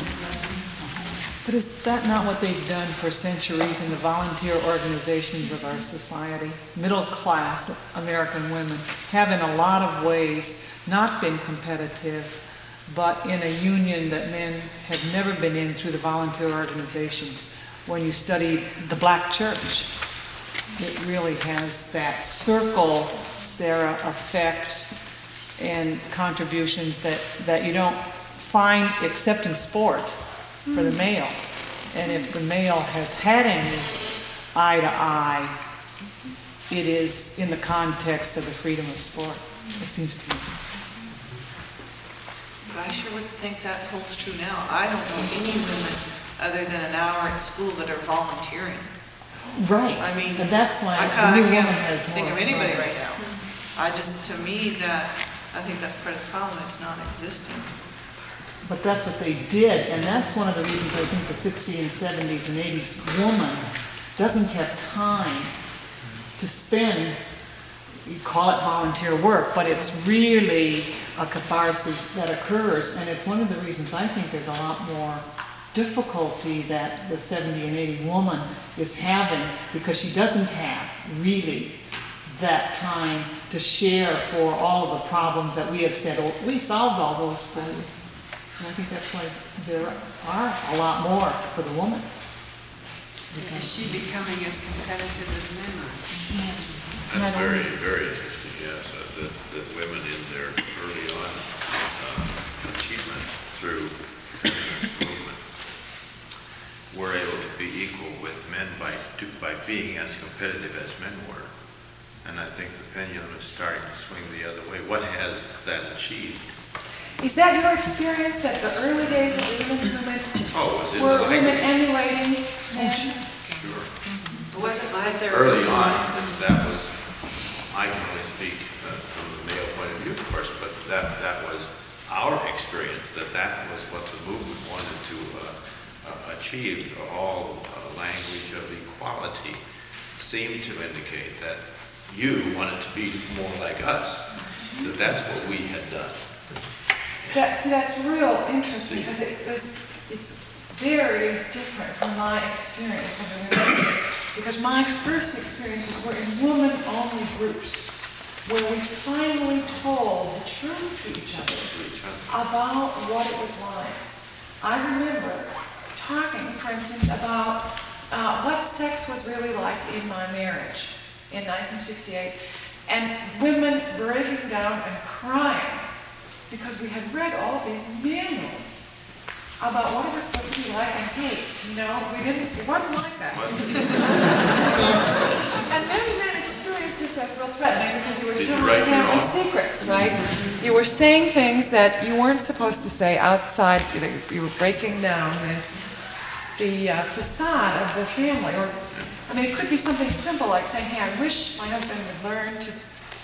But is that not what they've done for centuries in the volunteer organizations of our society? Middle-class American women have in a lot of ways not been competitive, but in a union that men had never been in through the volunteer organizations. When you study the Black church, it really has that circle, Sarah, effect and contributions that, that you don't find except in sport for the male. And if the male has had any eye to eye, it is in the context of the freedom of sport, it seems to me. But I sure wouldn't think that holds true now. I don't know any women other than an hour at school that are volunteering. Right. I mean, And that's why I a kinda new woman can't has think more of anybody authority. right now. I just, to me, that, I think that's part of the problem, it's non-existent. But that's what they did, and that's one of the reasons I think the sixties and seventies and eighties woman doesn't have time to spend, you call it volunteer work, but it's really a catharsis that occurs, and it's one of the reasons I think there's a lot more difficulty that the seventy and eighty woman is having, because she doesn't have really that time to share for all of the problems that we have said, oh, we solved all those for you. And I think that's why there are a lot more for the woman. Is she becoming as competitive as men are? That's very, very interesting, yes, uh, that, that women in their early on uh, achievement through feminist movement were able to be equal with men by, to- by being as competitive as men were. and I think the pendulum is starting to swing the other way. What has that achieved? Is that your experience, that the early days of the women's movement Oh, was it were the women language? emulating men? Sure. It wasn't my therapy. Early on, that that was, I can only speak uh, from the male point of view, of course, but that, that was our experience, that that was what the movement wanted to uh, uh, achieve. All uh, language of equality seemed to indicate that you wanted to be more like us, that that's what we had done. That, see, that's real interesting because it was, it's very different from my experience of the women. Because my first experiences were in woman-only groups where we finally told the truth to each other about what it was like. I remember talking, for instance, about uh, what sex was really like in my marriage in nineteen sixty-eight, and women breaking down and crying because we had read all these manuals about what it was supposed to be like, and hey, no, we didn't, it wasn't like that. And many men experienced this as real threatening because you were Did you telling write your family own? secrets, right? You were saying things that you weren't supposed to say outside, you know, you were breaking down the, the uh, facade of the family. Or, I mean, it could be something simple like saying, hey, I wish my husband would learn to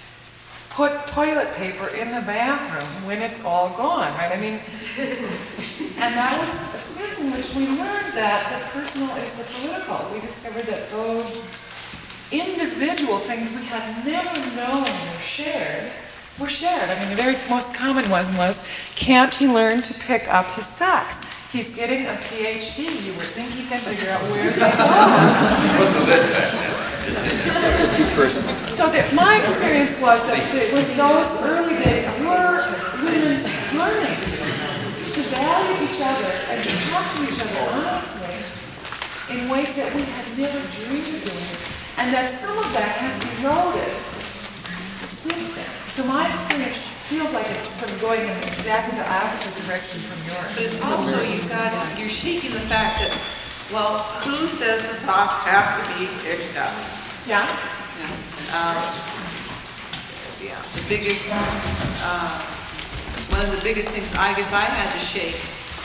put toilet paper in the bathroom when it's all gone, right? I mean, and that was a sense in which we learned that the personal is the political. We discovered that those individual things we had never known were shared, were shared. I mean, the very most common one was, can't he learn to pick up his socks? He's getting a P H D. You would think he can figure out where they go. Put the lid back down. It's in there. Too personal. So that my experience was that it was those early days were women learning to value each other and to talk to each other honestly in ways that we had never dreamed of doing. And that some of that has eroded since then. So my experience feels like it's sort of going in exactly the opposite direction from yours. But it's also, you've got, you're shaking the fact that, well, who says the socks have to be picked up? Yeah? Um, yeah, the biggest, uh, one of the biggest things I guess I had to shake,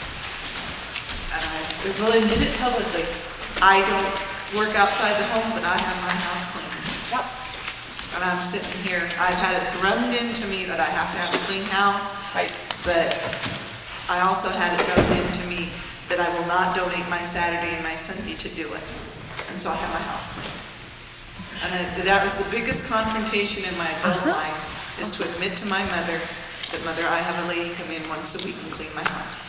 and I will admit it publicly, I don't work outside the home, but I have my house clean. Yep. And I'm sitting here, I've had it drummed into me that I have to have a clean house. Right. But I also had it drummed into me that I will not donate my Saturday and my Sunday to do it. And so I have my house clean. And I, that was the biggest confrontation in my adult uh-huh. life, is to admit to my mother that, Mother, I have a lady come in once a week and clean my house.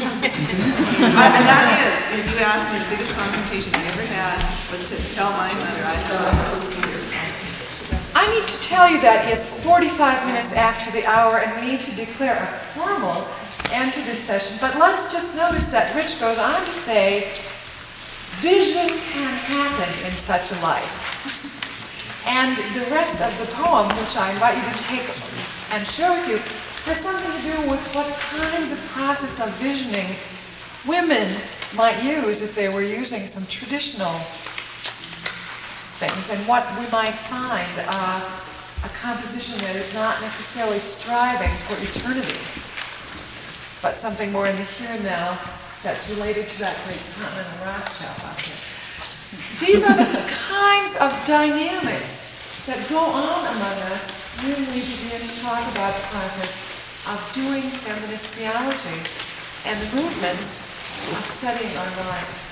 I, and that is, if you ask me, the biggest confrontation I ever had was to tell my mother I have my house clean. I need to tell you that it's forty-five minutes after the hour and we need to declare a formal end to this session. But let's just notice that Rich goes on to say, vision can happen in such a life. And the rest of the poem, which I invite you to take and share with you, has something to do with what kinds of process of visioning women might use if they were using some traditional things, and what we might find uh, a composition that is not necessarily striving for eternity, but something more in the here and now that's related to that great continental rock shelf out there. These are the kinds of dynamics that go on among us when we begin to talk about the process of doing feminist theology and the movements of studying our lives.